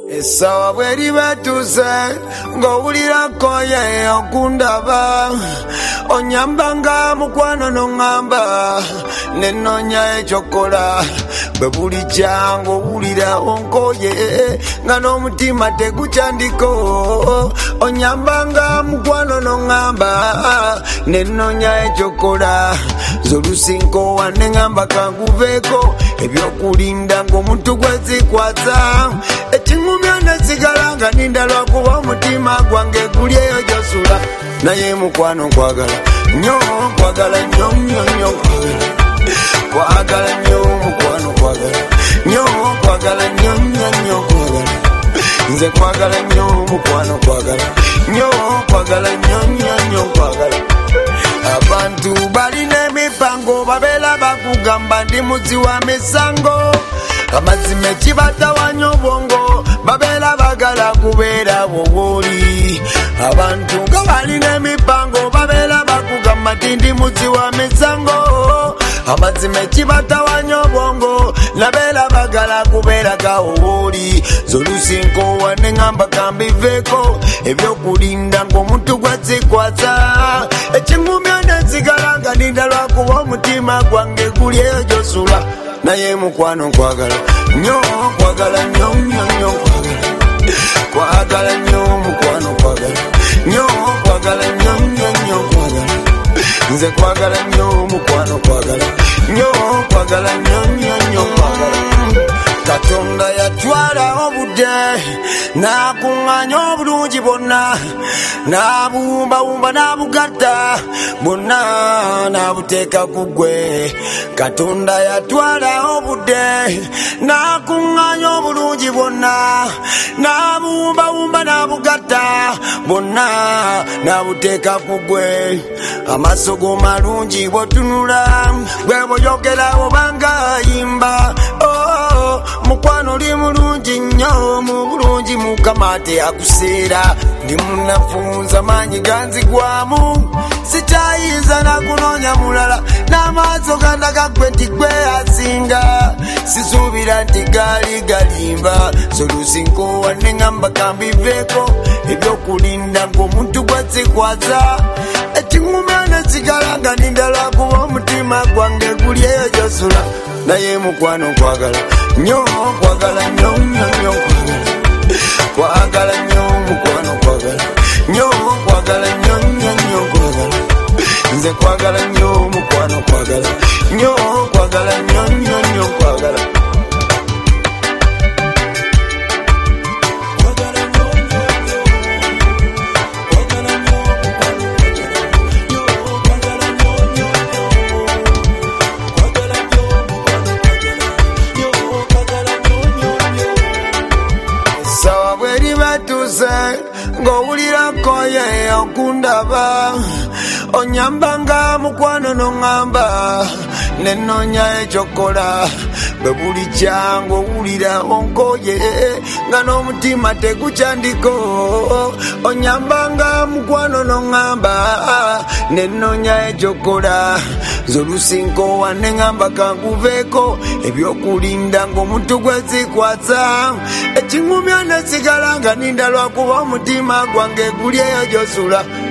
Esawa bweri betuuse ng'owulirako ye okundaba onyambanga mukwano n'oŋŋamba nenonya ekyokola bwe buli kyangu owulira onkoye nga n'omutima tegukyandiko onyambanga mukwano n'oŋŋamba nenonya ekyokola zolusinkowa neŋŋamba kanguveeko ebyokulinda ng'omuntu gwezikwasa ekingumya nesigala nga ninda lwakuba omutima gwange guli eyo gyosula naye mukwano nkwagala nnyo nkwagala nnyo nnyo nnyo kwagala nnyo mukwano kwagala nnyo kwagala nnyo nnyo nnyo kwagala nze kwagala nnyo mukwano kwagala nnyo kwagala nnyo nnyo nnyo kwagala abantu balina emipango babeera bakugamba ndi muzi wa misango amazima ekibatawanya obwongo babeera bagala kubeera bwobooli abantu nga balina emipango babeera bakugamba ti ndi muzi wa misango amazima ekibatawanya obwongo nabeera bagala kubeera gawowooli zolusinkowa neŋŋamba kambiveeko ebyokulinda ng'omuntu gwezikwasa ekingumya nesigala nga ninda lwakuba omutima gwange guli eyo gyosula naye mukwano nkwagala nnyo kwagala nnyo nnyo nnyo kwagala nnyo mukwano kwagala nnyo kwagala nnyo nnyo nnyo kwagala nze kwagala nnyo mukwano kwagala nnyo kwagala nnyo nnyo nnyo kwagala Katonda yatwala obudde n'akuŋŋaanya obulungi bwonna n'abuwumbawumba n'abugatta bwonna n'abuteeka ku ggwe Katonda yatwala obudde n'akuŋŋaanya obulungi bwonna n'abuwumbawumba n'abugatta bwonna n'abuteeka ku ggwe amaaso go malungi bw'otunula gwe bw'oyogera obanga ayimba mukwano oli mulungi nnyo mu bulungi mukama teyakuseera ndi munafunza maanyi ganzigwamu sikyayinza nakunoonya mulala n'amaaso gandaga gwe nti gwe asinga sisuubira nti gaali galimba solusinkowa neŋŋamba kambiveeko ebyokulinda ng'omuntu gwezikwasa ekingumya nesigala nga ninda lwakuba omutima gwange guli eyo gyosula naye mukwano nkwagala nnyo kwagala nnyo nnyo nnyo kwagala nnyo mukwano kwagala nnyo kwagala nnyo nnyo nnyo kwagala nze kwagala nnyo mukwano kwagala nnyo kwagala nnyo nnyo nnyo kwagala ng'owulirako ye okundaba onyambanga mukwano n'oŋŋamba nenonya ekyokola bwe buli kyangu owulira onkoye nga n'omutima tegukyandiko onyambanga mukwano n'oŋŋamba nenonya ekyokola zolusinkowa neŋŋamba kanguveeko ebyokulinda ng'omuntu gwezikwasa ekingumya nesigala nga ninda lwakuba omutima gwange guli eyo gyosula